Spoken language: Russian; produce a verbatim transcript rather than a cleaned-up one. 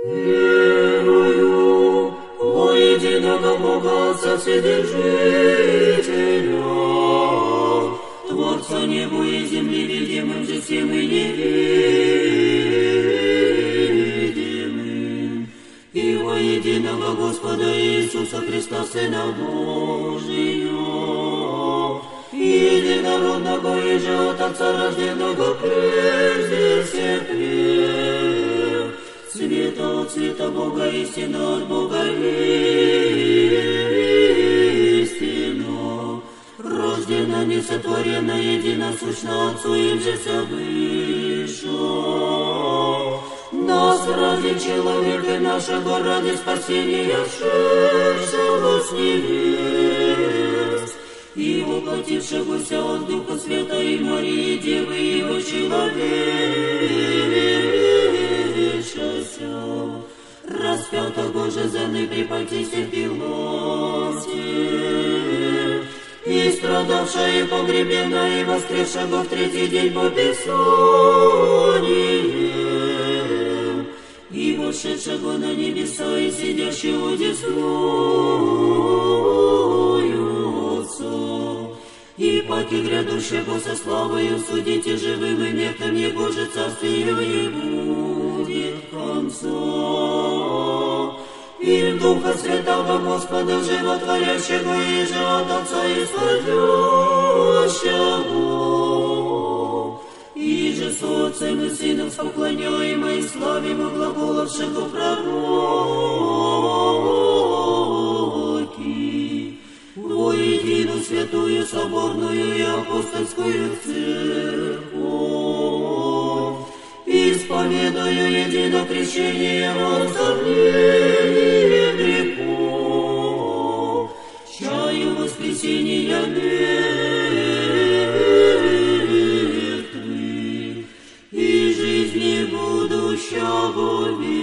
Верую во единого Бога, Отца Вседержителя, Творца небу и земли, видимым же всем и невидимым, и во единого Господа Иисуса Христа, Сына Божия, единородного и же от Отца рожденного прежде всех век, света от света Бога, истина от Бога истина, рождена, несотворена, единосущна Отцу, им же вся выше. Нас ради человека нашего, ради спасения шедшего с небес, и воплотившегося от Духа Света и Марии Девы, Его человечеся, распятого же за ны при Понтисе Пилате, и страдавшая, и погребена, и воскресшего в третий день по Писанию, и вошедшего на небеса, и сидящего десною Отца, и паки грядущего со славою судите живым и мертвым, Его же царствие не будет конца. И Духа Святого Господа Животворящего, и же от Отца исходящего, и же с Отцем и Сыном споклоняемо и славимо глаголовшего пророки, во единую святую соборную и апостольскую церковь, исповедую едино крещение во оставление грехов, чаю воскресения мертвых и жизни будущего века.